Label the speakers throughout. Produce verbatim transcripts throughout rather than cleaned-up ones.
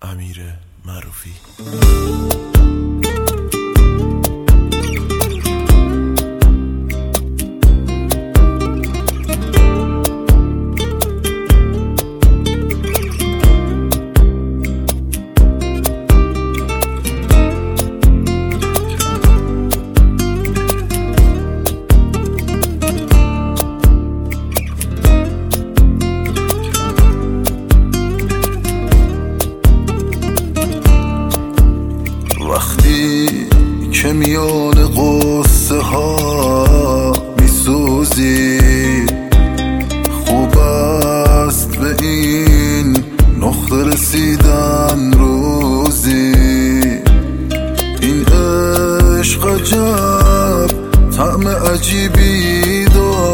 Speaker 1: امیر معروفی.
Speaker 2: وقتی که میان قصه ها میسوزی، خوب است به این نقطه رسیدن روزی. این عشق عجب طعم عجیبی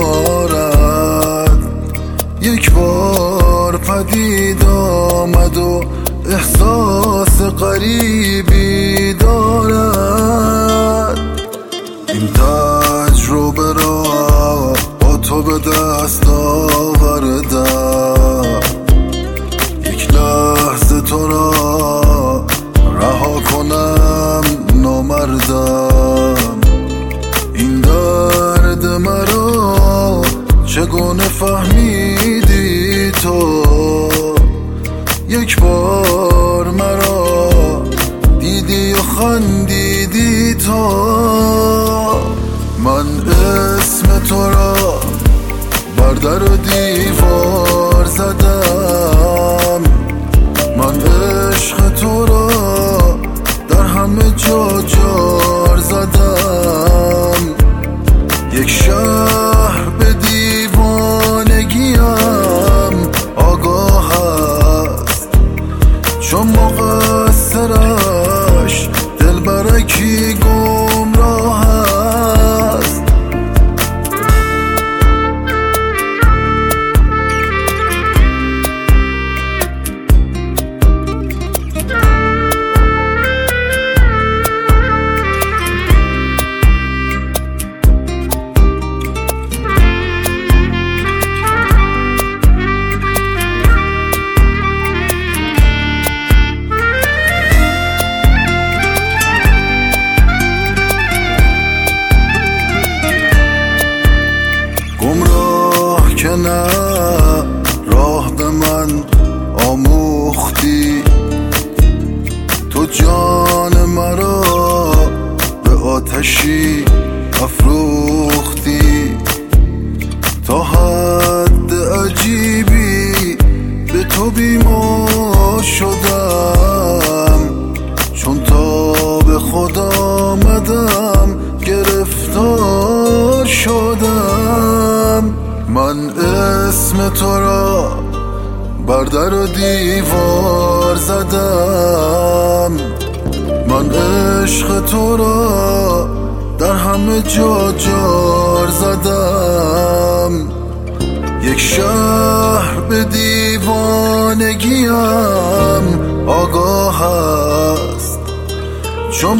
Speaker 2: دارد، یک بار پدید آمد و احساس غریبی دارد. این تجربه را با تو به دست آوردم، یک لحظه تو را رها کنم نامردم. این درد مرا چگونه فهمیدی تو؟ یک بار مرا دیدی و خندیدی تو. من اسم تو را بر در و دیوار زدم، من عشق تو را در همه جا جار زدم. یک شهر به دیوانگیم آگاه است، چون مقصرش دلبرکی گمراه است. گمراه که نه، راه به من آموختی، تو جان مرا به آتشی افروختی. تا حد عجیبی به تو بیمار شدم، چون تا به خود آمدم گرفتار شدم. من اسم تو را بر در و دیوار زدم، من عشق تو را در همه جا جار زدم. یک شهر به دیوانگیم آگاه است، چون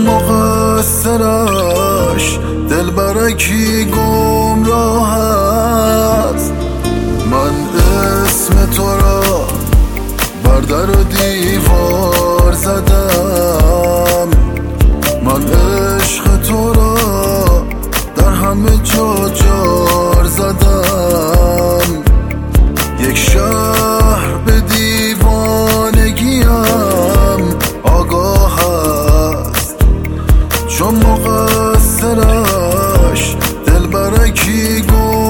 Speaker 2: مقصرش دلبرکی گمراه است. من اسم تو را بر در و دیوار زدم، من عشق تو را در همه جا جار زدم. یک شهر به دیوانگیم آگاه است، چون مقصرش دلبرکی گم